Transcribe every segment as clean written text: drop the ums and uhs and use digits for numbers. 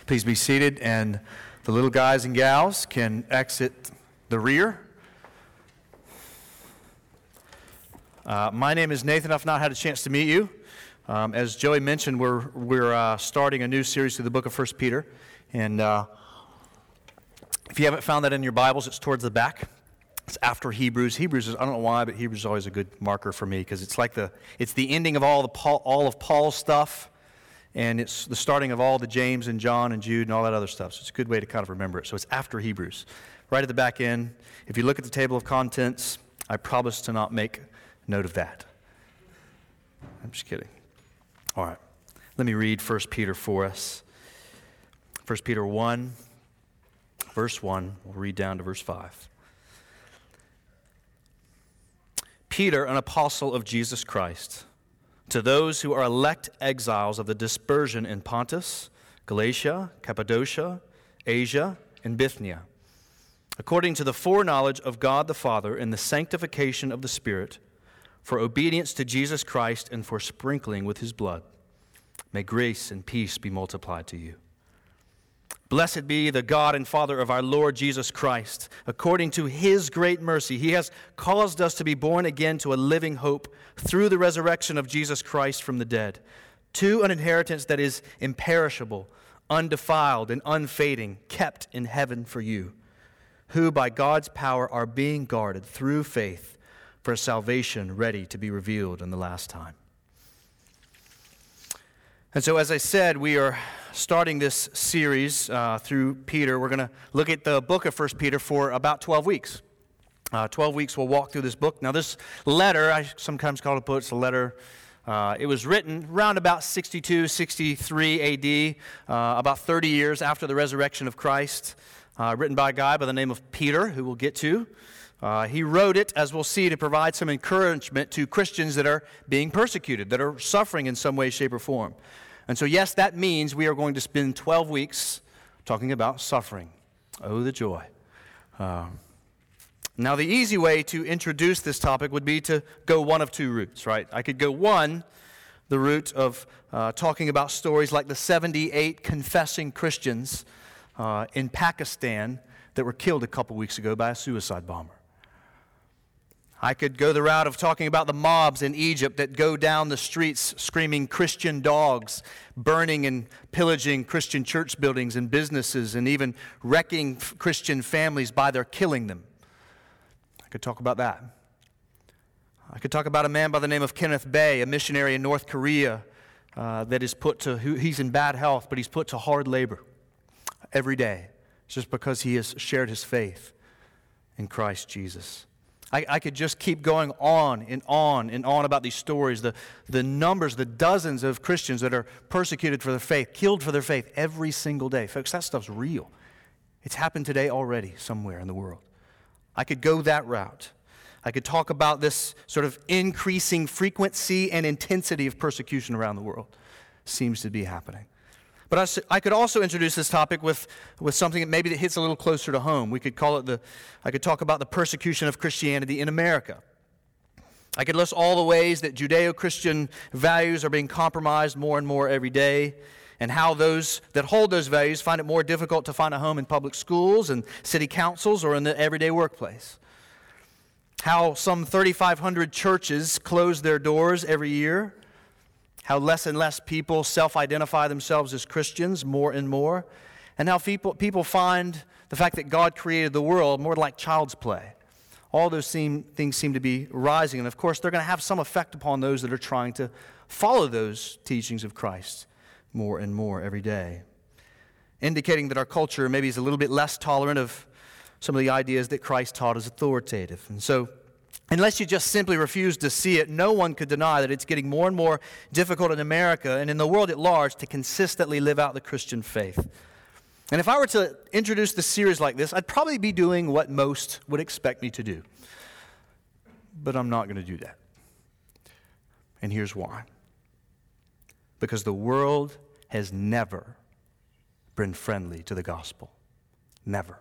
Please be seated, and the little guys and gals can exit the rear. My name is Nathan. I've not had a chance to meet you. As Joey mentioned, we're starting a new series through the book of 1 Peter. And if you haven't found that in your Bibles, it's towards the back. It's after Hebrews. Hebrews is, I don't know why, but Hebrews is always a good marker for me because it's like it's the ending of all of Paul's stuff. And it's the starting of all the James and John and Jude and all that other stuff. So it's a good way to kind of remember it. So it's after Hebrews. Right at the back end, if you look at the table of contents, I promise to not make note of that. I'm just kidding. All right. Let me read 1 Peter for us. 1 Peter 1, verse 1. We'll read down to verse 5. Peter, an apostle of Jesus Christ, to those who are elect exiles of the dispersion in Pontus, Galatia, Cappadocia, Asia, and Bithynia, according to the foreknowledge of God the Father and the sanctification of the Spirit, for obedience to Jesus Christ and for sprinkling with his blood, may grace and peace be multiplied to you. Blessed be the God and Father of our Lord Jesus Christ. According to his great mercy, he has caused us to be born again to a living hope through the resurrection of Jesus Christ from the dead, to an inheritance that is imperishable, undefiled, and unfading, kept in heaven for you, who by God's power are being guarded through faith for salvation ready to be revealed in the last time. And so, as I said, we are starting this series through Peter. We're going to look at the book of 1 Peter for about 12 weeks. 12 weeks we'll walk through this book. Now, this letter, I sometimes call it a letter. It was written around about 62, 63 A.D., about 30 years after the resurrection of Christ, written by a guy by the name of Peter, who we'll get to. He wrote it, as we'll see, to provide some encouragement to Christians that are being persecuted, that are suffering in some way, shape, or form. And so, yes, that means we are going to spend 12 weeks talking about suffering. Oh, the joy. Now, the easy way to introduce this topic would be to go one of two routes, right? I could go the route of talking about stories like the 78 confessing Christians in Pakistan that were killed a couple weeks ago by a suicide bomber. I could go the route of talking about the mobs in Egypt that go down the streets screaming Christian dogs, burning and pillaging Christian church buildings and businesses, and even wrecking Christian families by their killing them. I could talk about that. I could talk about a man by the name of Kenneth Bae, a missionary in North Korea that is he's in bad health, but he's put to hard labor every day just because he has shared his faith in Christ Jesus. I could just keep going on and on and on about these stories, the numbers, the dozens of Christians that are persecuted for their faith, killed for their faith every single day. Folks, that stuff's real. It's happened today already somewhere in the world. I could go that route. I could talk about this sort of increasing frequency and intensity of persecution around the world. Seems to be happening. But I could also introduce this topic with something that hits a little closer to home. We could call it I could talk about the persecution of Christianity in America. I could list all the ways that Judeo-Christian values are being compromised more and more every day, and how those that hold those values find it more difficult to find a home in public schools and city councils or in the everyday workplace. How some 3,500 churches close their doors every year. How less and less people self-identify themselves as Christians more and more, and how people find the fact that God created the world more like child's play. All those things seem to be rising, and of course they're going to have some effect upon those that are trying to follow those teachings of Christ more and more every day, indicating that our culture maybe is a little bit less tolerant of some of the ideas that Christ taught as authoritative. And so, unless you just simply refuse to see it, no one could deny that it's getting more and more difficult in America and in the world at large to consistently live out the Christian faith. And if I were to introduce this series like this, I'd probably be doing what most would expect me to do. But I'm not going to do that. And here's why. Because the world has never been friendly to the gospel. Never.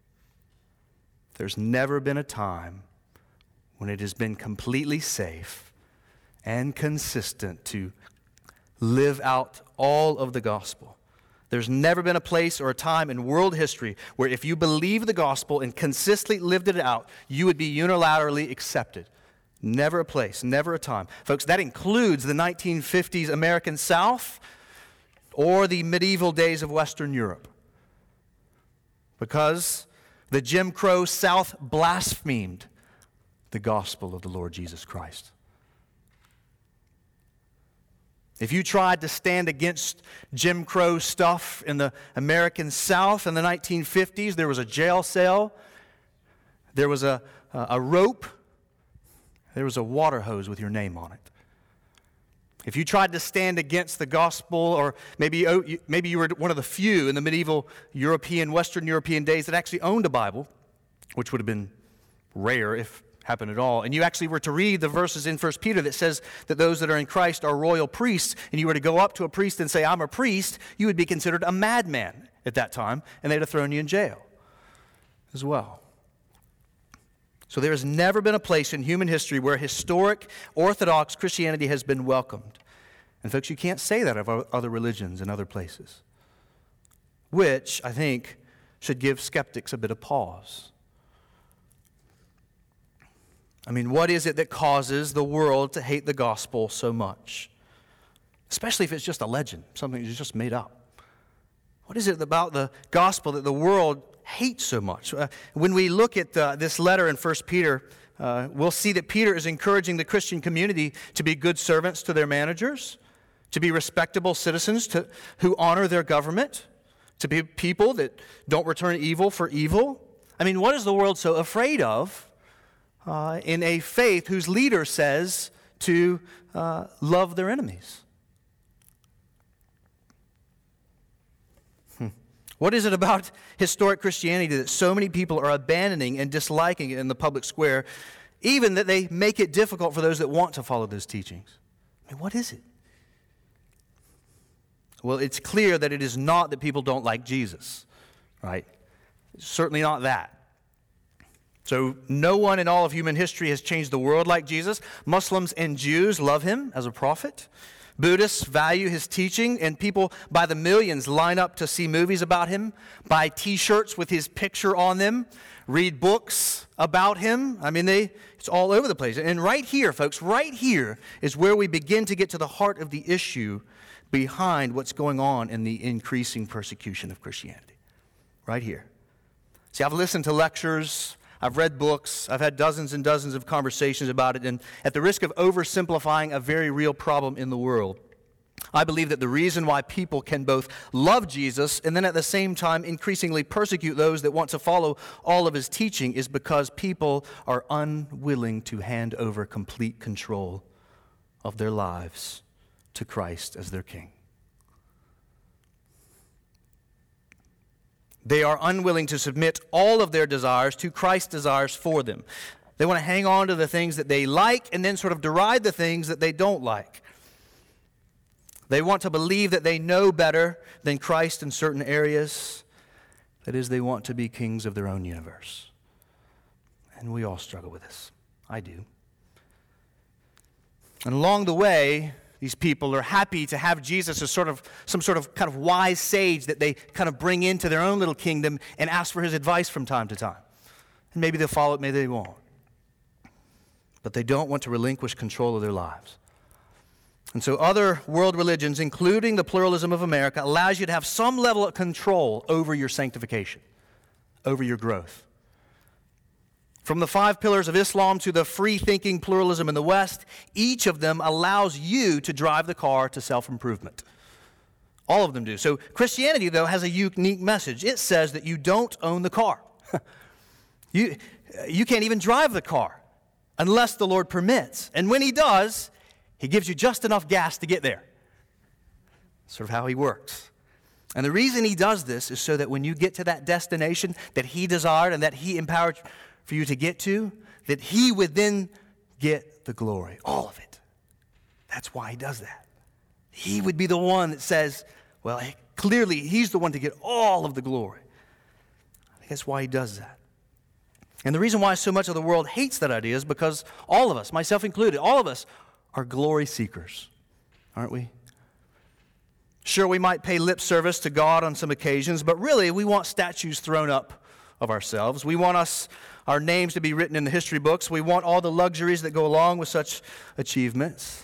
There's never been a time when it has been completely safe and consistent to live out all of the gospel. There's never been a place or a time in world history where if you believe the gospel and consistently lived it out, you would be unilaterally accepted. Never a place, never a time. Folks, that includes the 1950s American South or the medieval days of Western Europe. Because the Jim Crow South blasphemed the gospel of the Lord Jesus Christ. If you tried to stand against Jim Crow stuff in the American South in the 1950s, there was a jail cell, there was a rope, there was a water hose with your name on it. If you tried to stand against the gospel, or maybe you were one of the few in the medieval Western European days that actually owned a Bible, which would have been rare if happened at all, and you actually were to read the verses in 1 Peter that says that those that are in Christ are royal priests, and you were to go up to a priest and say, I'm a priest, you would be considered a madman at that time, and they'd have thrown you in jail as well. So there has never been a place in human history where historic Orthodox Christianity has been welcomed. And folks, you can't say that of other religions and other places, which I think should give skeptics a bit of pause. I mean, what is it that causes the world to hate the gospel so much? Especially if it's just a legend, something that's just made up. What is it about the gospel that the world hates so much? When we look at this letter in 1 Peter, we'll see that Peter is encouraging the Christian community to be good servants to their managers, to be respectable citizens who honor their government, to be people that don't return evil for evil. I mean, what is the world so afraid of in a faith whose leader says to love their enemies? What is it about historic Christianity that so many people are abandoning and disliking it in the public square, even that they make it difficult for those that want to follow those teachings? I mean, what is it? Well, it's clear that it is not that people don't like Jesus, right? It's certainly not that. So no one in all of human history has changed the world like Jesus. Muslims and Jews love him as a prophet. Buddhists value his teaching, and people by the millions line up to see movies about him, buy T-shirts with his picture on them, read books about him. I mean, it's all over the place. And right here, folks, right here is where we begin to get to the heart of the issue behind what's going on in the increasing persecution of Christianity. Right here. See, I've listened to lectures, I've read books, I've had dozens and dozens of conversations about it, and at the risk of oversimplifying a very real problem in the world, I believe that the reason why people can both love Jesus and then at the same time increasingly persecute those that want to follow all of his teaching is because people are unwilling to hand over complete control of their lives to Christ as their King. They are unwilling to submit all of their desires to Christ's desires for them. They want to hang on to the things that they like and then sort of deride the things that they don't like. They want to believe that they know better than Christ in certain areas. That is, they want to be kings of their own universe. And we all struggle with this. I do. And along the way, these people are happy to have Jesus as some sort of kind of wise sage that they kind of bring into their own little kingdom and ask for his advice from time to time. And maybe they'll follow it, maybe they won't. But they don't want to relinquish control of their lives. And so other world religions, including the pluralism of America, allows you to have some level of control over your sanctification, over your growth. From the 5 pillars of Islam to the free-thinking pluralism in the West, each of them allows you to drive the car to self-improvement. All of them do. So Christianity, though, has a unique message. It says that you don't own the car. You can't even drive the car unless the Lord permits. And when he does, he gives you just enough gas to get there. Sort of how he works. And the reason he does this is so that when you get to that destination that he desired and that he empowered for you to get to, that he would then get the glory, all of it. That's why he does that. He would be the one that says, well, clearly he's the one to get all of the glory. I think that's why he does that. And the reason why so much of the world hates that idea is because all of us, myself included, all of us are glory seekers, aren't we? Sure, we might pay lip service to God on some occasions, but really we want statues thrown up of ourselves. We want our names to be written in the history books. We want all the luxuries that go along with such achievements.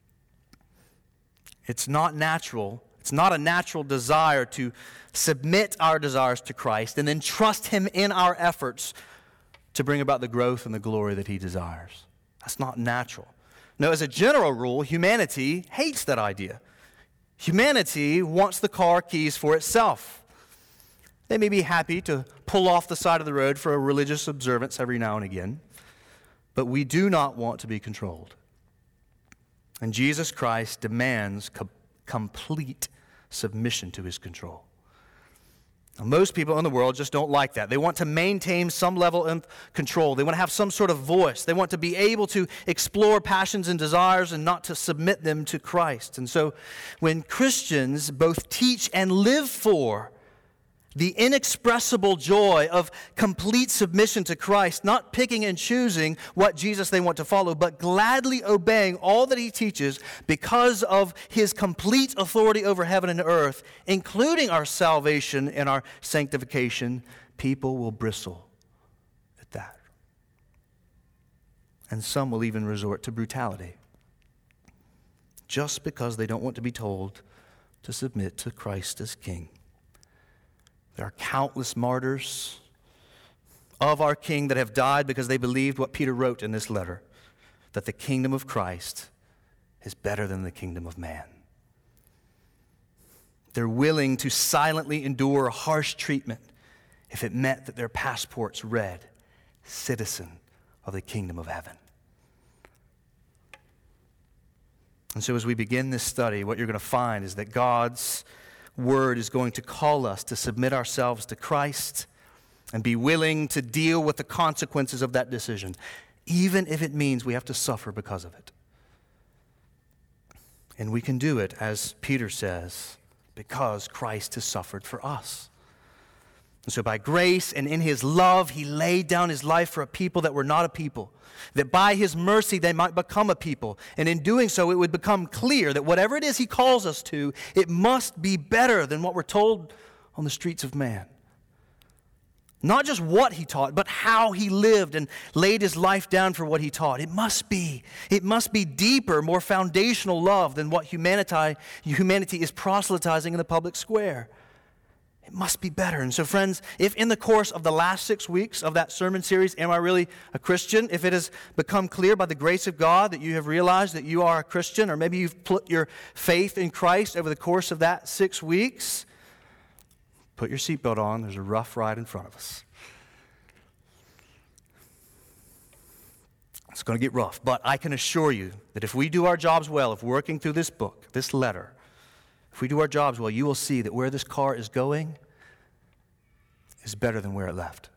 It's not natural. It's not a natural desire to submit our desires to Christ and then trust Him in our efforts to bring about the growth and the glory that He desires. That's not natural. No, as a general rule, humanity hates that idea. Humanity wants the car keys for itself. They may be happy to pull off the side of the road for a religious observance every now and again, but we do not want to be controlled. And Jesus Christ demands complete submission to His control. Now, most people in the world just don't like that. They want to maintain some level of control. They want to have some sort of voice. They want to be able to explore passions and desires and not to submit them to Christ. And so when Christians both teach and live for the inexpressible joy of complete submission to Christ, not picking and choosing what Jesus they want to follow, but gladly obeying all that He teaches because of His complete authority over heaven and earth, including our salvation and our sanctification, people will bristle at that. And some will even resort to brutality, just because they don't want to be told to submit to Christ as King. There are countless martyrs of our King that have died because they believed what Peter wrote in this letter, that the kingdom of Christ is better than the kingdom of man. They're willing to silently endure harsh treatment if it meant that their passports read, citizen of the kingdom of heaven. And so as we begin this study, what you're going to find is that God's Word is going to call us to submit ourselves to Christ and be willing to deal with the consequences of that decision, even if it means we have to suffer because of it. And we can do it, as Peter says, because Christ has suffered for us. And so by grace and in His love, He laid down His life for a people that were not a people, that by His mercy they might become a people. And in doing so, it would become clear that whatever it is He calls us to, it must be better than what we're told on the streets of man. Not just what He taught, but how He lived and laid His life down for what He taught. It must be deeper, more foundational love than what humanity is proselytizing in the public square. It must be better. And so, friends, if in the course of the last 6 weeks of that sermon series, Am I Really a Christian? If it has become clear by the grace of God that you have realized that you are a Christian, or maybe you've put your faith in Christ over the course of that 6 weeks, put your seatbelt on. There's a rough ride in front of us. It's going to get rough, but I can assure you that if we do our jobs well, if working through this book, this letter, if we do our jobs well, you will see that where this car is going is better than where it left.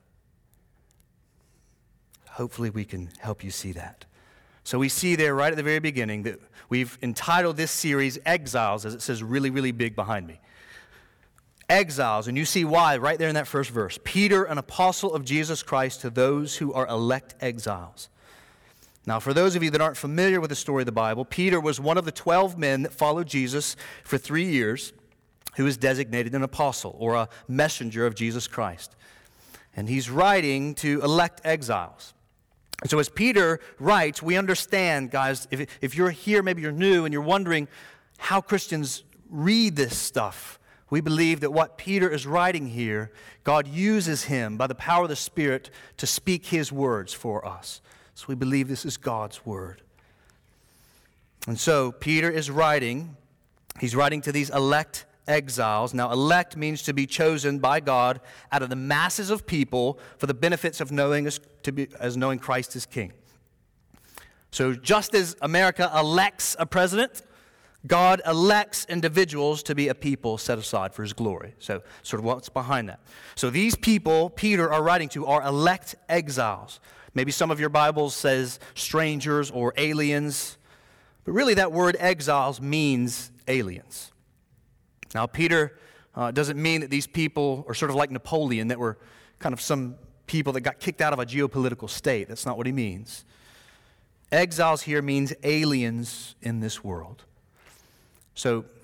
Hopefully we can help you see that. So we see there right at the very beginning that we've entitled this series Exiles, as it says really, really big behind me. Exiles, and you see why right there in that first verse. Peter, an apostle of Jesus Christ, to those who are elect exiles. Now, for those of you that aren't familiar with the story of the Bible, Peter was one of the 12 men that followed Jesus for 3 years, who is designated an apostle or a messenger of Jesus Christ. And he's writing to elect exiles. And so as Peter writes, we understand, guys, if you're here, maybe you're new, and you're wondering how Christians read this stuff, we believe that what Peter is writing here, God uses him by the power of the Spirit to speak His words for us. So we believe this is God's word. And so Peter is writing, he's writing to these elect exiles. Now, elect means to be chosen by God out of the masses of people for the benefits of knowing Christ as King. So just as America elects a president, God elects individuals to be a people set aside for His glory. So sort of what's behind that. So these people Peter are writing to are elect exiles. Maybe some of your Bibles says strangers or aliens. But really that word exiles means aliens. Now Peter doesn't mean that these people are sort of like Napoleon, that were kind of some people that got kicked out of a geopolitical state. That's not what he means. Exiles here means aliens in this world. So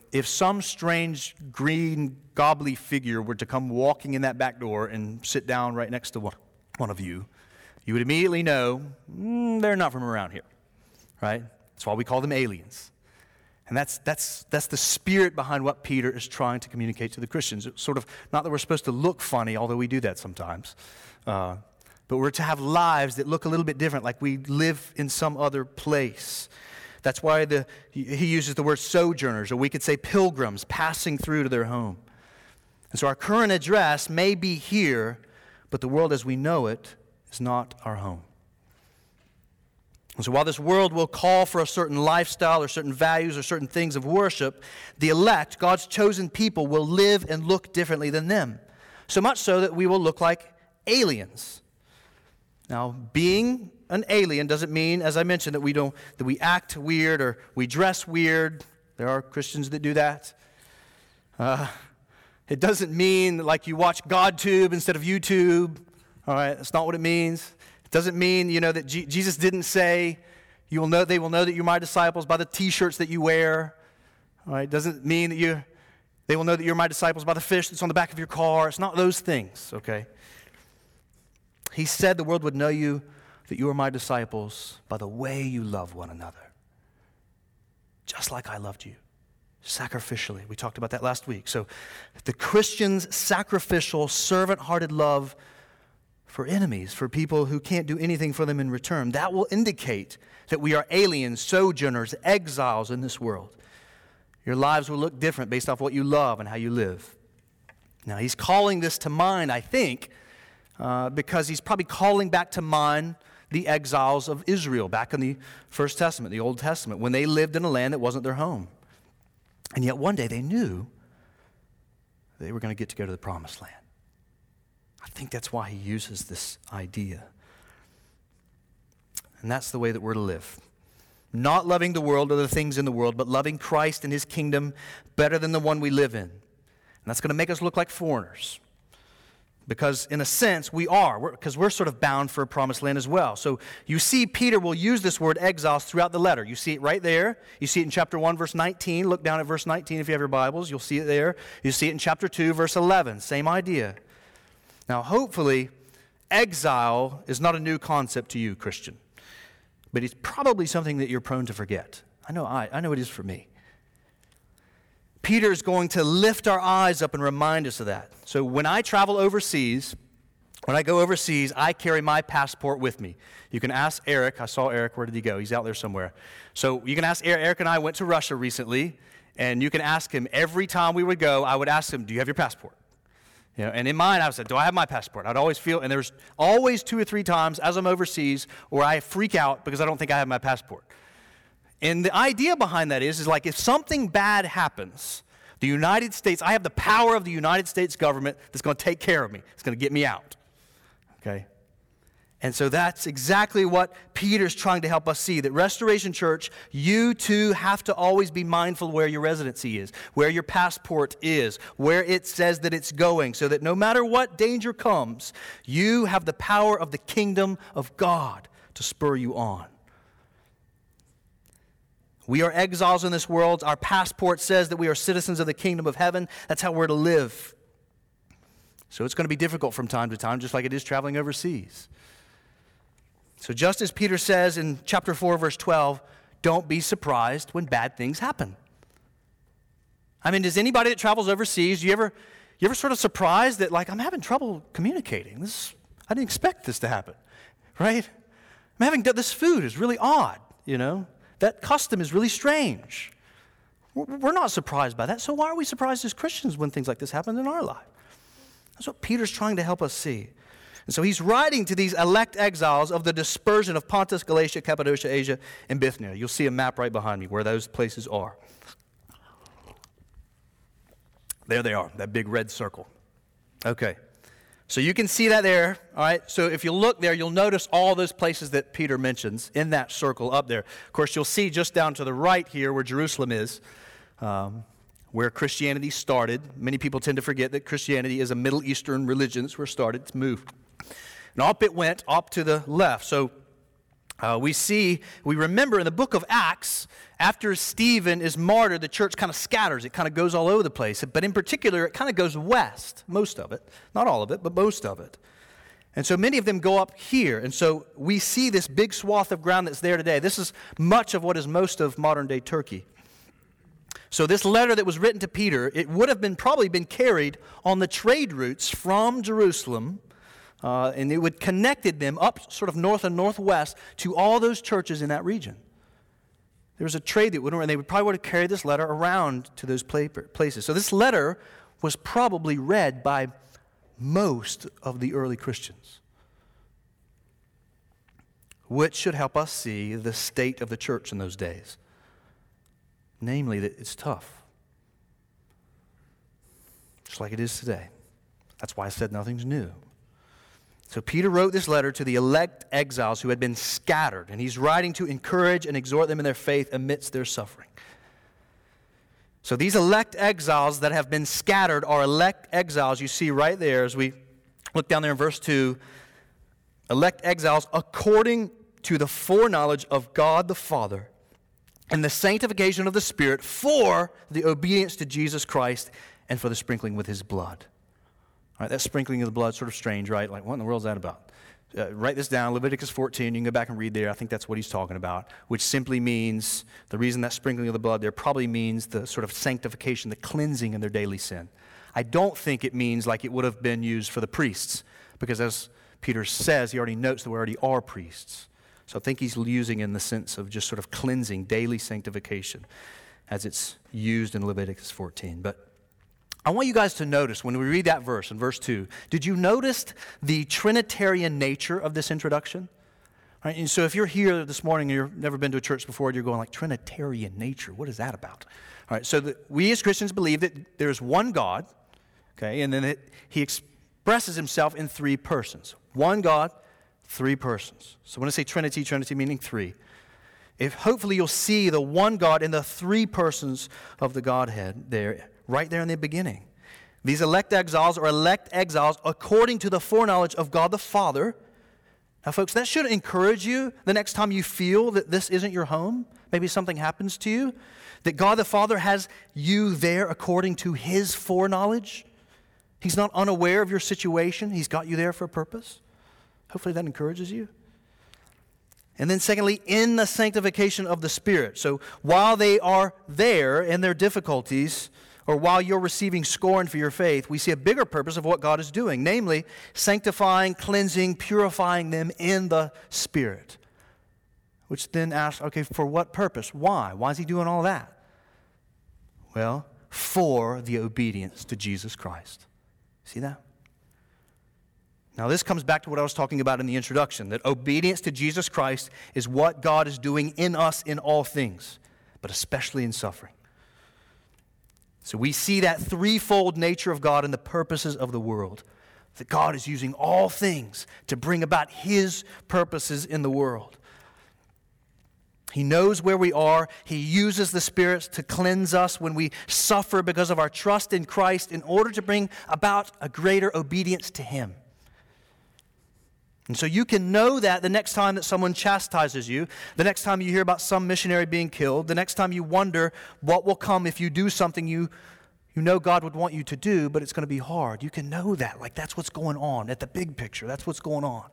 if some strange green gobbly figure were to come walking in that back door and sit down right next to one of you, you would immediately know they're not from around here, right? That's why we call them aliens. And that's the spirit behind what Peter is trying to communicate to the Christians. It's sort of, not that we're supposed to look funny, although we do that sometimes, but we're to have lives that look a little bit different, like we live in some other place. That's why he uses the word sojourners, or we could say pilgrims passing through to their home. And so our current address may be here, but the world as we know it is not our home. And so while this world will call for a certain lifestyle or certain values or certain things of worship, the elect, God's chosen people, will live and look differently than them. So much so that we will look like aliens. Now, being an alien doesn't mean, as I mentioned, that we act weird or we dress weird. There are Christians that do that. It doesn't mean like you watch GodTube instead of YouTube. All right, that's not what it means. It doesn't mean, that Jesus didn't say, they will know that you're my disciples by the T-shirts that you wear. All right, it doesn't mean that they will know that you're my disciples by the fish that's on the back of your car. It's not those things, okay? He said the world would know that you are my disciples by the way you love one another. Just like I loved you, sacrificially. We talked about that last week. So the Christian's sacrificial, servant-hearted love for enemies, for people who can't do anything for them in return, that will indicate that we are aliens, sojourners, exiles in this world. Your lives will look different based off what you love and how you live. Now, he's calling this to mind, I think, because he's probably calling back to mind the exiles of Israel back in the First Testament, the Old Testament, when they lived in a land that wasn't their home. And yet one day they knew they were going to get to go to the Promised Land. I think that's why he uses this idea. And that's the way that we're to live. Not loving the world or the things in the world, but loving Christ and his kingdom better than the one we live in. And that's going to make us look like foreigners. Because in a sense, because we're sort of bound for a promised land as well. So you see Peter will use this word exiles throughout the letter. You see it right there. You see it in chapter 1, verse 19. Look down at verse 19 if you have your Bibles. You'll see it there. You see it in chapter 2, verse 11. Same idea. Now, hopefully, exile is not a new concept to you, Christian. But it's probably something that you're prone to forget. I know it is for me. Peter is going to lift our eyes up and remind us of that. So when I travel overseas, when I go overseas, I carry my passport with me. You can ask Eric. I saw Eric. Where did he go? He's out there somewhere. So you can ask Eric. Eric and I went to Russia recently, and you can ask him every time we would go, I would ask him, do you have your passport? And in mine, I said, do I have my passport? I'd always feel, and there's always 2 or 3 times as I'm overseas where I freak out because I don't think I have my passport. And the idea behind that is like if something bad happens, the United States, I have the power of the United States government that's going to take care of me. It's going to get me out. Okay? And so that's exactly what Peter's trying to help us see, that Restoration Church, you too have to always be mindful where your residency is, where your passport is, where it says that it's going, so that no matter what danger comes, you have the power of the kingdom of God to spur you on. We are exiles in this world. Our passport says that we are citizens of the kingdom of heaven. That's how we're to live. So it's going to be difficult from time to time, just like it is traveling overseas. So just as Peter says in chapter 4, verse 12, don't be surprised when bad things happen. I mean, does anybody that travels overseas, you ever sort of surprised that, like, I'm having trouble communicating? I didn't expect this to happen, right? This food is really odd, That custom is really strange. We're not surprised by that, so why are we surprised as Christians when things like this happen in our life? That's what Peter's trying to help us see. And so he's writing to these elect exiles of the dispersion of Pontus, Galatia, Cappadocia, Asia, and Bithynia. You'll see a map right behind me where those places are. There they are, that big red circle. Okay. So you can see that there, all right? So if you look there, you'll notice all those places that Peter mentions in that circle up there. Of course, you'll see just down to the right here where Jerusalem is, where Christianity started. Many people tend to forget that Christianity is a Middle Eastern religion. That's where it started. It's moved. And up it went, up to the left. So We remember in the book of Acts, after Stephen is martyred, the church kind of scatters. It kind of goes all over the place. But in particular, it kind of goes west, most of it. Not all of it, but most of it. And so many of them go up here. And so we see this big swath of ground that's there today. This is much of what is most of modern-day Turkey. So this letter that was written to Peter, it would have probably been carried on the trade routes from Jerusalem, and it would connected them up sort of north and northwest to all those churches in that region. There was a trade that and they probably would have carried this letter around to those places. So this letter was probably read by most of the early Christians, which should help us see the state of the church in those days. Namely, that it's tough, just like it is today. That's why I said nothing's new. So Peter wrote this letter to the elect exiles who had been scattered, and he's writing to encourage and exhort them in their faith amidst their suffering. So these elect exiles that have been scattered are elect exiles you see right there as we look down there in verse 2. Elect exiles according to the foreknowledge of God the Father and the sanctification of the Spirit for the obedience to Jesus Christ and for the sprinkling with His blood. All right, that sprinkling of the blood is sort of strange, right? Like, what in the world is that about? Write this down, Leviticus 14. You can go back and read there. I think that's what he's talking about, which simply means, the reason that sprinkling of the blood there probably means the sort of sanctification, the cleansing in their daily sin. I don't think it means like it would have been used for the priests, because as Peter says, he already notes that we already are priests. So I think he's using in the sense of just sort of cleansing, daily sanctification, as it's used in Leviticus 14. But I want you guys to notice when we read that verse in verse 2, did you notice the Trinitarian nature of this introduction? All right, and so if you're here this morning and you've never been to a church before, you're going like, Trinitarian nature, what is that about? All right, so we as Christians believe that there's one God, okay, and then He expresses Himself in three persons. One God, three persons. So when I say Trinity meaning three. Hopefully you'll see the one God in the three persons of the Godhead there, right there in the beginning. These elect exiles are elect exiles according to the foreknowledge of God the Father. Now, folks, that should encourage you the next time you feel that this isn't your home. Maybe something happens to you. That God the Father has you there according to His foreknowledge. He's not unaware of your situation. He's got you there for a purpose. Hopefully that encourages you. And then secondly, in the sanctification of the Spirit. So while they are there in their difficulties, or while you're receiving scorn for your faith, we see a bigger purpose of what God is doing, namely sanctifying, cleansing, purifying them in the Spirit. Which then asks, okay, for what purpose? Why? Why is He doing all that? Well, for the obedience to Jesus Christ. See that? Now, this comes back to what I was talking about in the introduction, that obedience to Jesus Christ is what God is doing in us in all things, but especially in suffering. So we see that threefold nature of God in the purposes of the world, that God is using all things to bring about His purposes in the world. He knows where we are. He uses the Spirit to cleanse us when we suffer because of our trust in Christ in order to bring about a greater obedience to Him. And so you can know that the next time that someone chastises you, the next time you hear about some missionary being killed, the next time you wonder what will come if you do something you know God would want you to do, but it's going to be hard. You can know that, like that's what's going on at the big picture. That's what's going on.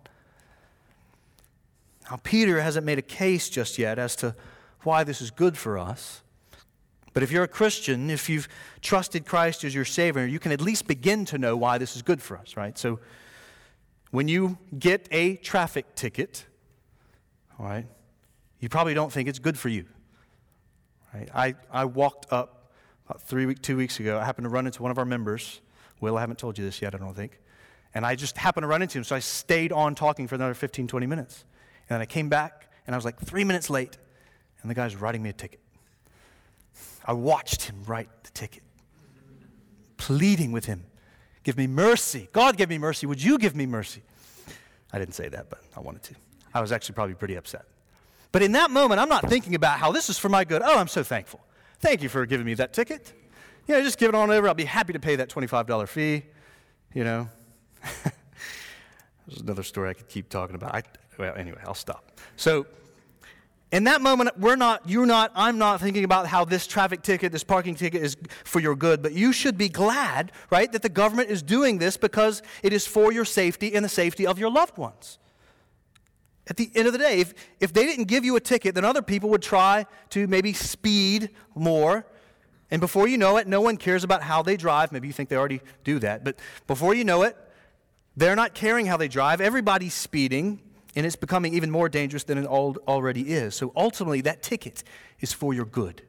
Now, Peter hasn't made a case just yet as to why this is good for us. But if you're a Christian, if you've trusted Christ as your Savior, you can at least begin to know why this is good for us, right? So when you get a traffic ticket, all right, you probably don't think it's good for you. Right? I walked up about 2 weeks ago. I happened to run into one of our members. Will, I haven't told you this yet, I don't think. And I just happened to run into him, so I stayed on talking for another 15, 20 minutes. And then I came back, and I was like 3 minutes late, and the guy's writing me a ticket. I watched him write the ticket, pleading with him. Give me mercy. God, give me mercy. Would you give me mercy? I didn't say that, but I wanted to. I was actually probably pretty upset. But in that moment, I'm not thinking about how this is for my good. Oh, I'm so thankful. Thank you for giving me that ticket. Yeah, just give it on over. I'll be happy to pay that $25 fee, you know. There's another story I could keep talking about. Well, anyway, I'll stop. So in that moment, I'm not thinking about how this traffic ticket, this parking ticket is for your good, but you should be glad, right, that the government is doing this because it is for your safety and the safety of your loved ones. At the end of the day, if they didn't give you a ticket, then other people would try to maybe speed more, and before you know it, no one cares about how they drive. Maybe you think they already do that, but before you know it, they're not caring how they drive. Everybody's speeding. And it's becoming even more dangerous than it already is. So ultimately, that ticket is for your good.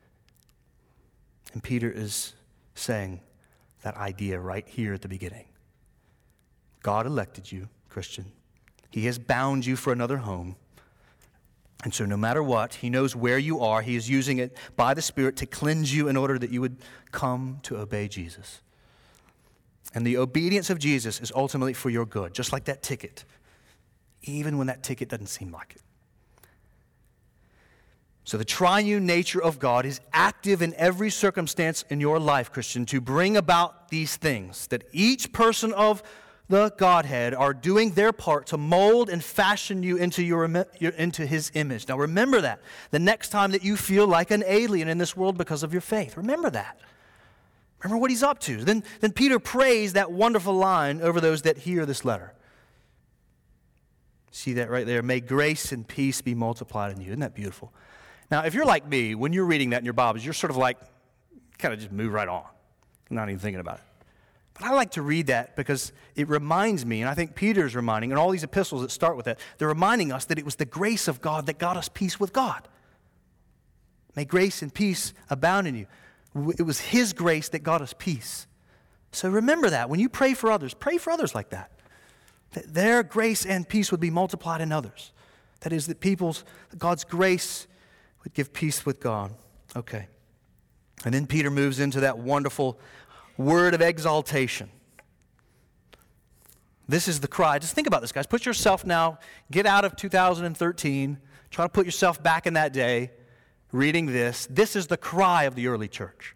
And Peter is saying that idea right here at the beginning. God elected you, Christian. He has bound you for another home. And so no matter what, He knows where you are. He is using it by the Spirit to cleanse you in order that you would come to obey Jesus. And the obedience of Jesus is ultimately for your good, just like that ticket. Even when that ticket doesn't seem like it. So the triune nature of God is active in every circumstance in your life, Christian, to bring about these things, that each person of the Godhead are doing their part to mold and fashion you into His image. Now remember that. The next time that you feel like an alien in this world because of your faith, remember that. Remember what He's up to. Then Peter prays that wonderful line over those that hear this letter. See that right there? May grace and peace be multiplied in you. Isn't that beautiful? Now, if you're like me, when you're reading that in your Bibles, you're sort of like, kind of just move right on. Not even thinking about it. But I like to read that because it reminds me, and I think Peter's reminding, and all these epistles that start with that, they're reminding us that it was the grace of God that got us peace with God. May grace and peace abound in you. It was His grace that got us peace. So remember that. When you pray for others like that. That their grace and peace would be multiplied in others. That is, that God's grace would give peace with God. Okay. And then Peter moves into that wonderful word of exaltation. This is the cry. Just think about this, guys. Put yourself now, get out of 2013, try to put yourself back in that day, reading this. This is the cry of the early church.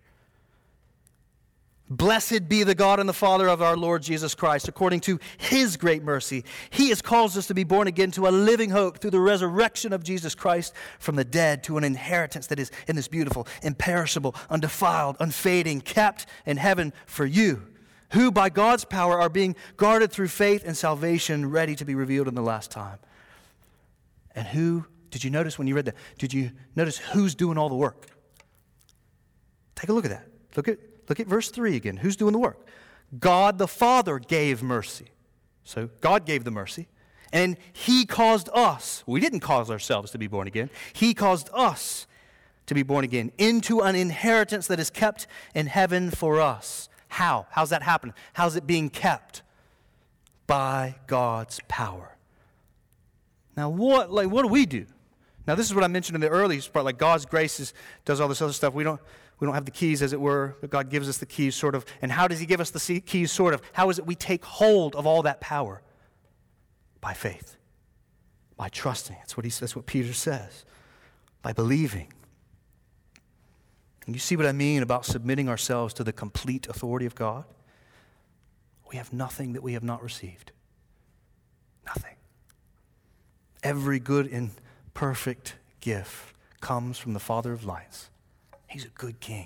Blessed be the God and the Father of our Lord Jesus Christ. According to His great mercy, He has caused us to be born again to a living hope through the resurrection of Jesus Christ from the dead, to an inheritance that is in this beautiful, imperishable, undefiled, unfading, kept in heaven for you, who by God's power are being guarded through faith and salvation, ready to be revealed in the last time. And who, did you notice when you read that, did you notice who's doing all the work? Take a look at that. Look at verse 3 again. Who's doing the work? God the Father gave mercy. So God gave the mercy. And He caused us, we didn't cause ourselves to be born again. He caused us to be born again into an inheritance that is kept in heaven for us. How? How's that happen? How's it being kept? By God's power. Now what do we do? Now this is what I mentioned in the earliest part, like God's grace does all this other stuff. We don't have the keys, as it were, but God gives us the keys, sort of. And how does He give us the keys, sort of? How is it we take hold of all that power? By faith. By trusting. That's what Peter says. By believing. And you see what I mean about submitting ourselves to the complete authority of God? We have nothing that we have not received. Nothing. Every good and perfect gift comes from the Father of lights. He's a good king.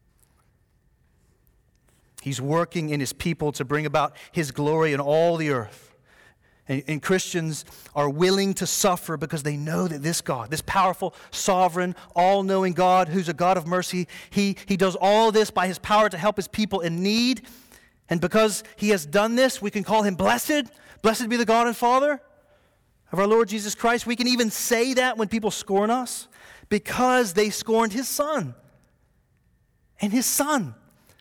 He's working in His people to bring about His glory in all the earth. And Christians are willing to suffer because they know that this God, this powerful, sovereign, all-knowing God, who's a God of mercy, He does all this by His power to help His people in need. And because He has done this, we can call Him blessed. Blessed be the God and Father of our Lord Jesus Christ. We can even say that when people scorn us because they scorned His Son. And His Son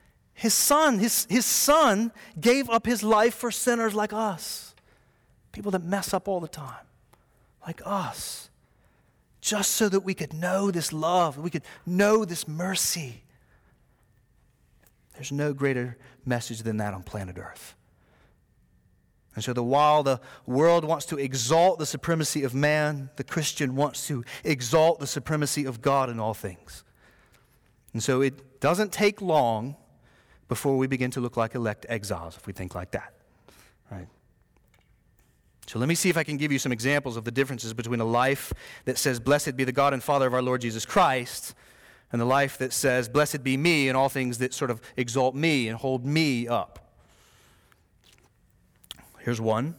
gave up His life for sinners like us. People that mess up all the time, like us. Just so that we could know this love, we could know this mercy. There's no greater message than that on planet Earth. And so while the world wants to exalt the supremacy of man, the Christian wants to exalt the supremacy of God in all things. And so it doesn't take long before we begin to look like elect exiles, if we think like that. Right? So let me see if I can give you some examples of the differences between a life that says, "Blessed be the God and Father of our Lord Jesus Christ," and the life that says, "Blessed be me," and all things that sort of exalt me and hold me up. Here's one.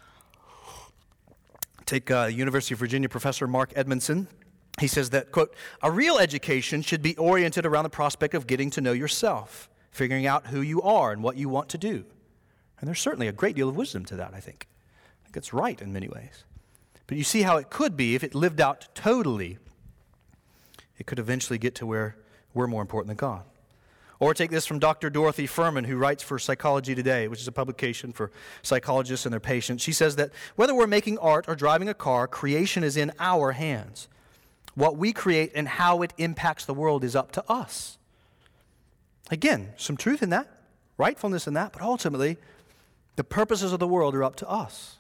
Take University of Virginia professor Mark Edmondson. He says that, quote, "A real education should be oriented around the prospect of getting to know yourself, figuring out who you are and what you want to do." And there's certainly a great deal of wisdom to that, I think. I think it's right in many ways. But you see how it could be if it lived out totally. It could eventually get to where we're more important than God. Or take this from Dr. Dorothy Furman, who writes for Psychology Today, which is a publication for psychologists and their patients. She says that whether we're making art or driving a car, creation is in our hands. What we create and how it impacts the world is up to us. Again, some truth in that, rightfulness in that, but ultimately, the purposes of the world are up to us.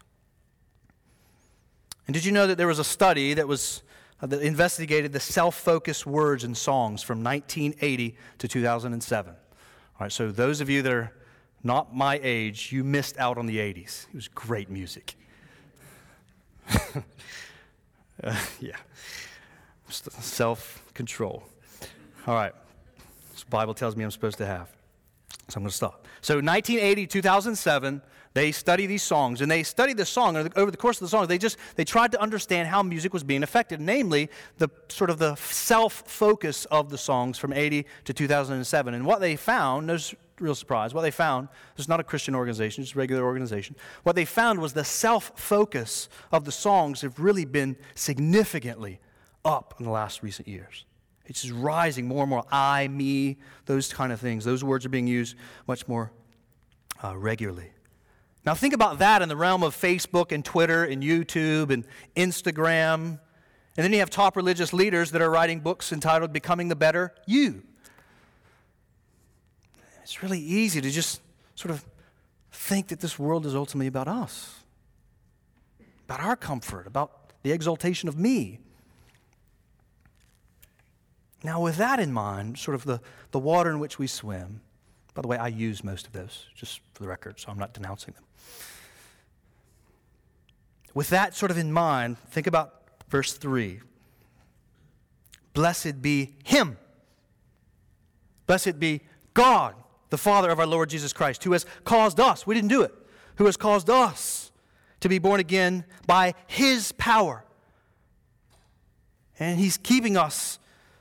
And did you know that there was a study that investigated the self-focused words and songs from 1980 to 2007? All right, so those of you that are not my age, you missed out on the 80s. It was great music. Yeah. Self-control. All right. This Bible tells me I'm supposed to have. So I'm going to stop. So 1980, 2007, they study these songs, and they studied the song, and over the course of the song, they tried to understand how music was being affected, namely the sort of the self-focus of the songs from 80 to 2007. And what they found, no real surprise, what they found, this is not a Christian organization, it's a regular organization, what they found was the self-focus of the songs have really been significantly up in the last recent years. It's just rising more and more. I, me, those kind of things. Those words are being used much more regularly. Now think about that in the realm of Facebook and Twitter and YouTube and Instagram. And then you have top religious leaders that are writing books entitled Becoming the Better You. It's really easy to just sort of think that this world is ultimately about us, about our comfort, about the exaltation of me. Now, with that in mind, sort of the water in which we swim, by the way, I use most of those, just for the record, so I'm not denouncing them. With that sort of in mind, think about verse 3. Blessed be Him. Blessed be God, the Father of our Lord Jesus Christ, who has caused us, we didn't do it, who has caused us to be born again by His power. And He's keeping us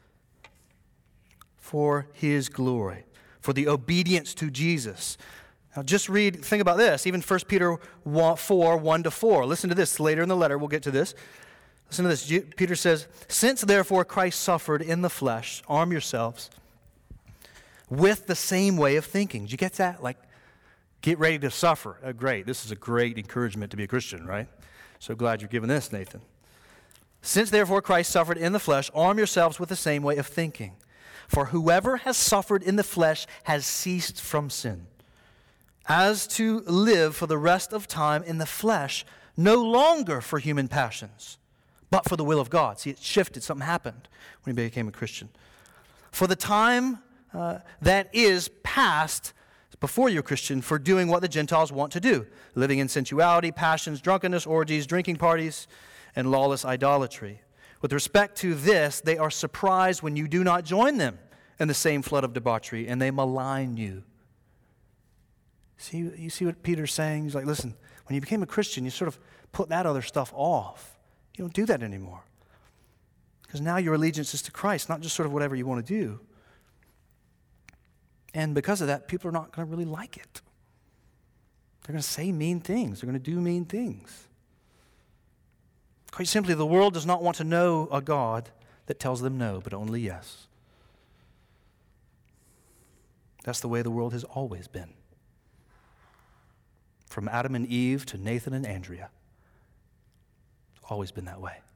for His glory, for the obedience to Jesus. Now just think about this, even 1 Peter 4, 1-4. Listen to this later in the letter, we'll get to this. Listen to this, Peter says, "Since therefore Christ suffered in the flesh, arm yourselves with the same way of thinking." Did you get that? Like, get ready to suffer. Oh, great, this is a great encouragement to be a Christian, right? So glad you're giving this, Nathan. "Since therefore Christ suffered in the flesh, arm yourselves with the same way of thinking. For whoever has suffered in the flesh has ceased from sin, as to live for the rest of time in the flesh, no longer for human passions, but for the will of God." See, it shifted. Something happened when he became a Christian. "For the time that is past before you're a Christian, for doing what the Gentiles want to do, living in sensuality, passions, drunkenness, orgies, drinking parties, and lawless idolatry. With respect to this, they are surprised when you do not join them in the same flood of debauchery, and they malign you." See, you see what Peter's saying? He's like, listen, when you became a Christian, you sort of put that other stuff off. You don't do that anymore. Because now your allegiance is to Christ, not just sort of whatever you want to do. And because of that, people are not going to really like it. They're going to say mean things. They're going to do mean things. Quite simply, the world does not want to know a God that tells them no, but only yes. That's the way the world has always been. From Adam and Eve to Nathan and Andrea. It's always been that way.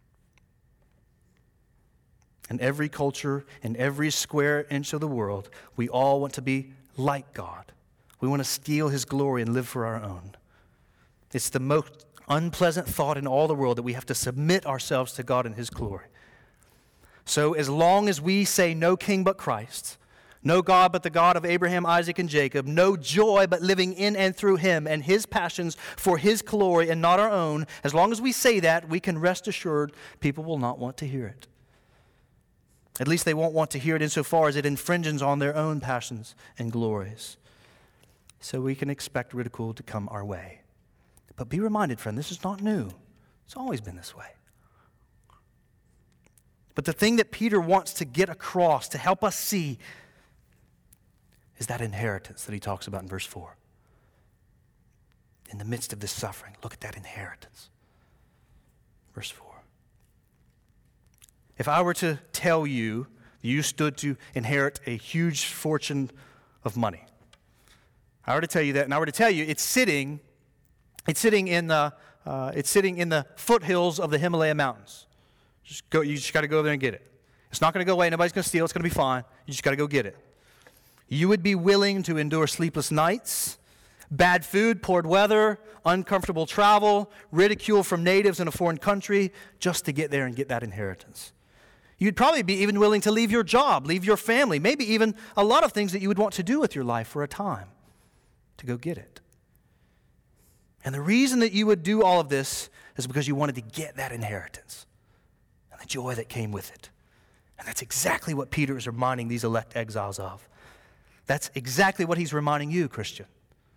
In every culture, in every square inch of the world, we all want to be like God. We want to steal His glory and live for our own. It's the most unpleasant thought in all the world that we have to submit ourselves to God and His glory. So as long as we say no king but Christ, No God but the God of Abraham, Isaac, and Jacob. No joy but living in and through him and his passions for his glory and not our own. As long as we say that, we can rest assured people will not want to hear it. At least they won't want to hear it insofar as it infringes on their own passions and glories. So we can expect ridicule to come our way. But be reminded, friend, this is not new. It's always been this way. But the thing that Peter wants to get across, to help us see, is that inheritance that he talks about in verse 4. In the midst of this suffering, look at that inheritance. Verse 4. If I were to tell you you stood to inherit a huge fortune of money, I were to tell you that, and I were to tell you it's sitting in the foothills of the Himalaya mountains. You just got to go there and get it. It's not going to go away. Nobody's going to steal. It's going to be fine. You just got to go get it. You would be willing to endure sleepless nights, bad food, poor weather, uncomfortable travel, ridicule from natives in a foreign country, just to get there and get that inheritance. You'd probably be even willing to leave your job, leave your family, maybe even a lot of things that you would want to do with your life for a time to go get it. And the reason that you would do all of this is because you wanted to get that inheritance and the joy that came with it. And that's exactly what Peter is reminding these elect exiles of. That's exactly what he's reminding you, Christian.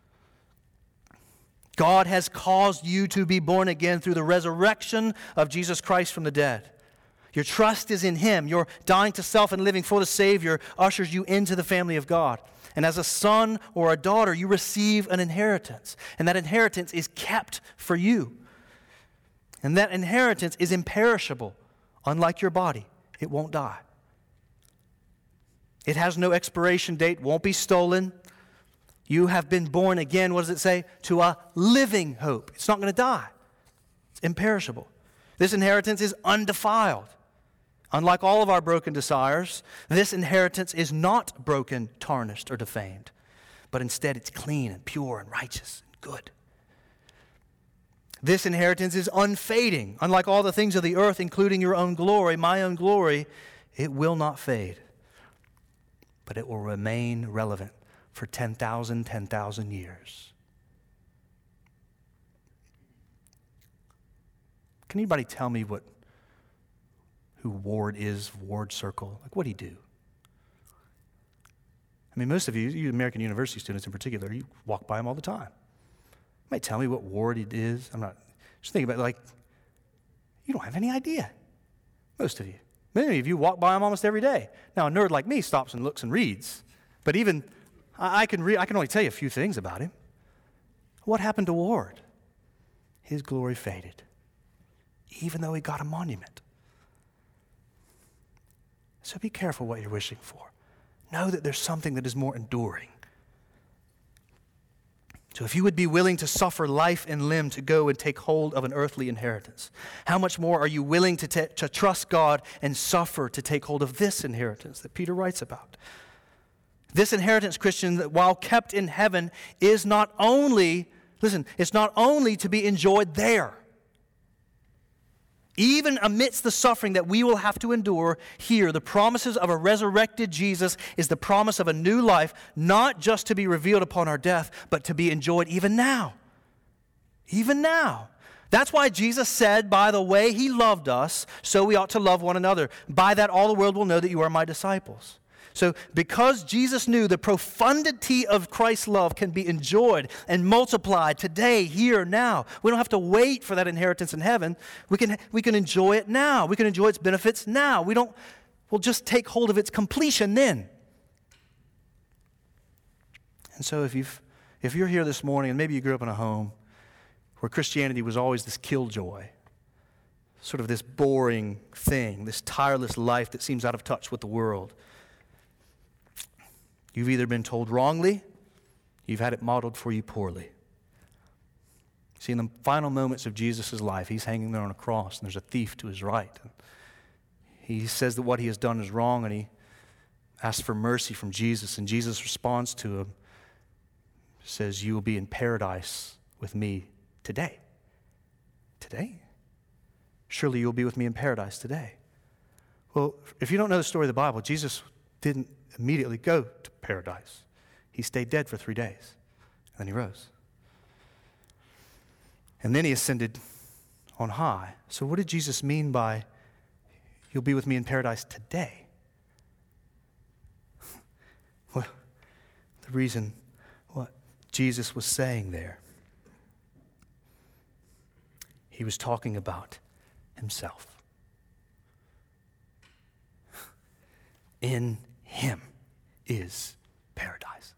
God has caused you to be born again through the resurrection of Jesus Christ from the dead. Your trust is in him. Your dying to self and living for the Savior ushers you into the family of God. And as a son or a daughter, you receive an inheritance. And that inheritance is kept for you. And that inheritance is imperishable. Unlike your body, it won't die. It has no expiration date, won't be stolen. You have been born again, what does it say? To a living hope. It's not going to die. It's imperishable. This inheritance is undefiled. Unlike all of our broken desires, this inheritance is not broken, tarnished, or defamed, but instead it's clean and pure and righteous and good. This inheritance is unfading. Unlike all the things of the earth, including your own glory, my own glory, it will not fade, but it will remain relevant for 10,000 years. Can anybody tell me who Ward is, Ward Circle? Like, what'd he do? I mean, most of you American University students in particular, you walk by him all the time. You might tell me what Ward it is. I'm not, just thinking about it, like, you don't have any idea. Most of you. Many of you walk by him almost every day. Now, a nerd like me stops and looks and reads. But even, I can only tell you a few things about him. What happened to Ward? His glory faded, even though he got a monument. So be careful what you're wishing for. Know that there's something that is more enduring. So if you would be willing to suffer life and limb to go and take hold of an earthly inheritance, how much more are you willing to trust God and suffer to take hold of this inheritance that Peter writes about? This inheritance, Christian, that while kept in heaven is not only, listen, it's not only to be enjoyed there. Even amidst the suffering that we will have to endure here, the promises of a resurrected Jesus is the promise of a new life, not just to be revealed upon our death, but to be enjoyed even now. Even now. That's why Jesus said, by the way he loved us, so we ought to love one another. By that all the world will know that you are my disciples. So because Jesus knew the profundity of Christ's love can be enjoyed and multiplied today, here, now. We don't have to wait for that inheritance in heaven. We can enjoy it now. We can enjoy its benefits now. We'll just take hold of its completion then. And so if you're here this morning and maybe you grew up in a home where Christianity was always this killjoy, sort of this boring thing, this tireless life that seems out of touch with the world, you've either been told wrongly, you've had it modeled for you poorly. See, in the final moments of Jesus' life, he's hanging there on a cross, and there's a thief to his right. And he says that what he has done is wrong, and he asks for mercy from Jesus, and Jesus responds to him, says, you will be in paradise with me today. Today? Surely you'll be with me in paradise today. Well, if you don't know the story of the Bible, Jesus didn't immediately go to paradise. He stayed dead for 3 days, and then he rose. And then he ascended on high. So what did Jesus mean by, you'll be with me in paradise today? Well, the reason what Jesus was saying there, he was talking about himself. In him is paradise.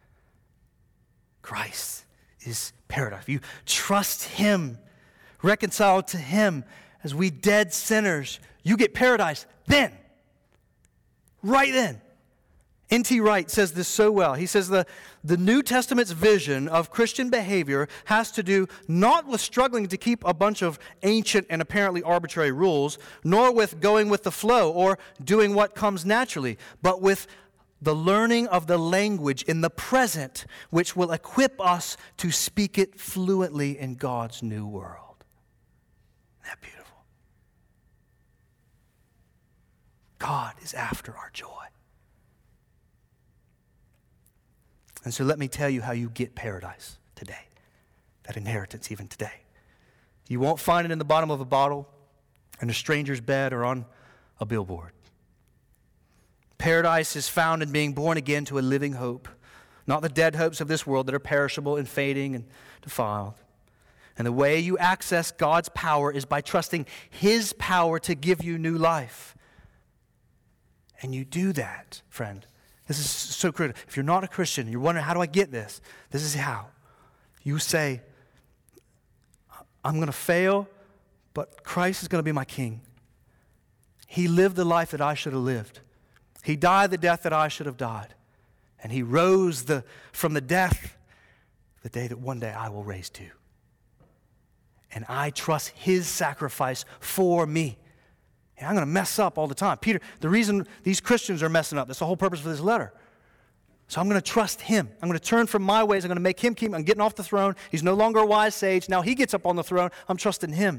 Christ is paradise. If you trust him, reconciled to him as we dead sinners, you get paradise then. Right then. N.T. Wright says this so well. He says the New Testament's vision of Christian behavior has to do not with struggling to keep a bunch of ancient and apparently arbitrary rules, nor with going with the flow or doing what comes naturally, but with the learning of the language in the present, which will equip us to speak it fluently in God's new world. Isn't that beautiful? God is after our joy. And so let me tell you how you get paradise today, that inheritance even today. You won't find it in the bottom of a bottle, in a stranger's bed, or on a billboard. Paradise is found in being born again to a living hope, not the dead hopes of this world that are perishable and fading and defiled. And the way you access God's power is by trusting his power to give you new life. And you do that, friend. This is so critical. If you're not a Christian, you're wondering, how do I get this? This is how. You say, I'm going to fail, but Christ is going to be my king. He lived the life that I should have lived. He died the death that I should have died. And he rose from the death the day that one day I will raise too. And I trust his sacrifice for me. And I'm going to mess up all the time. Peter, the reason these Christians are messing up, that's the whole purpose for this letter. So I'm going to trust him. I'm going to turn from my ways. I'm going to make him king. I'm getting off the throne. He's no longer a wise sage. Now he gets up on the throne. I'm trusting him.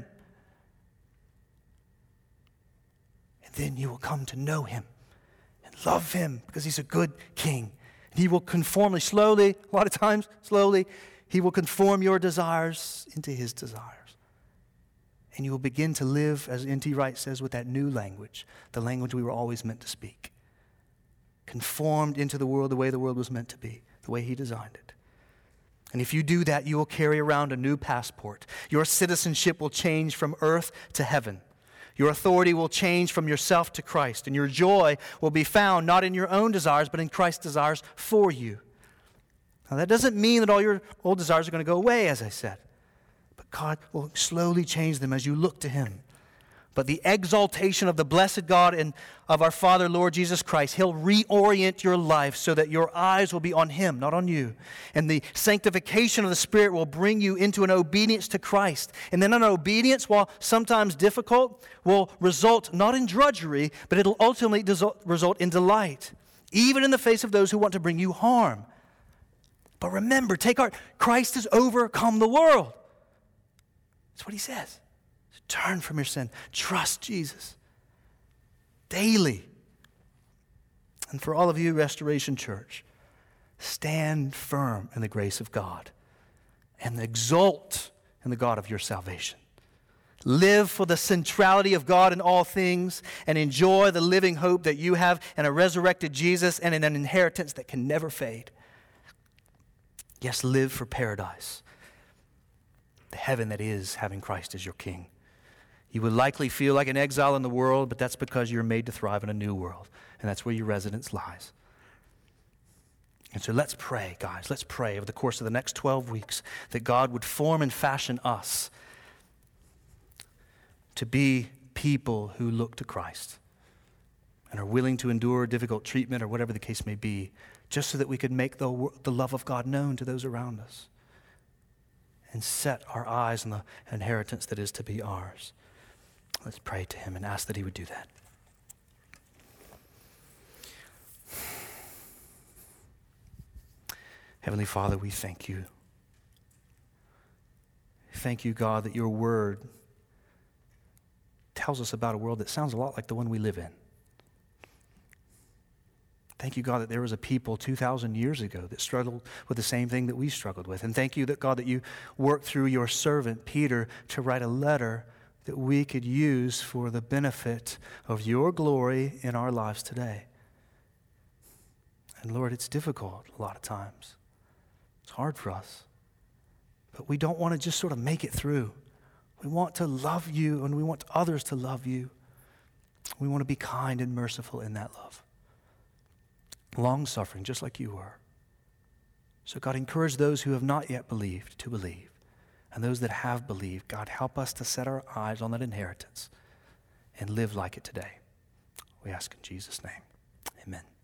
And then you will come to know him and love him because he's a good king. And he will slowly, a lot of times, slowly, he will conform your desires into his desires. And you will begin to live, as N.T. Wright says, with that new language, the language we were always meant to speak. Conformed into the world the way the world was meant to be, the way he designed it. And if you do that, you will carry around a new passport. Your citizenship will change from earth to heaven. Your authority will change from yourself to Christ. And your joy will be found not in your own desires, but in Christ's desires for you. Now, that doesn't mean that all your old desires are going to go away, as I said. But God will slowly change them as you look to him. But the exaltation of the blessed God and of our Father, Lord Jesus Christ, he'll reorient your life so that your eyes will be on him, not on you. And the sanctification of the Spirit will bring you into an obedience to Christ. And then an obedience, while sometimes difficult, will result not in drudgery, but it'll ultimately result in delight, even in the face of those who want to bring you harm. But remember, take heart, Christ has overcome the world. That's what he says. So turn from your sin. Trust Jesus daily. And for all of you, Restoration Church, stand firm in the grace of God and exult in the God of your salvation. Live for the centrality of God in all things and enjoy the living hope that you have in a resurrected Jesus and in an inheritance that can never fade. Yes, live for paradise, the heaven that is having Christ as your king. You would likely feel like an exile in the world, but that's because you're made to thrive in a new world, and that's where your residence lies. And so let's pray, guys. Let's pray over the course of the next 12 weeks that God would form and fashion us to be people who look to Christ and are willing to endure difficult treatment or whatever the case may be, just so that we could make the love of God known to those around us and set our eyes on the inheritance that is to be ours. Let's pray to him and ask that he would do that. Heavenly Father, we thank you. Thank you, God, that your word tells us about a world that sounds a lot like the one we live in. Thank you, God, that there was a people 2,000 years ago that struggled with the same thing that we struggled with. And thank you, that God, that you worked through your servant, Peter, to write a letter that we could use for the benefit of your glory in our lives today. And Lord, it's difficult a lot of times. It's hard for us. But we don't want to just sort of make it through. We want to love you, and we want others to love you. We want to be kind and merciful in that love. Long-suffering, just like you were. So God, encourage those who have not yet believed to believe. And those that have believed, God, help us to set our eyes on that inheritance and live like it today. We ask in Jesus' name. Amen.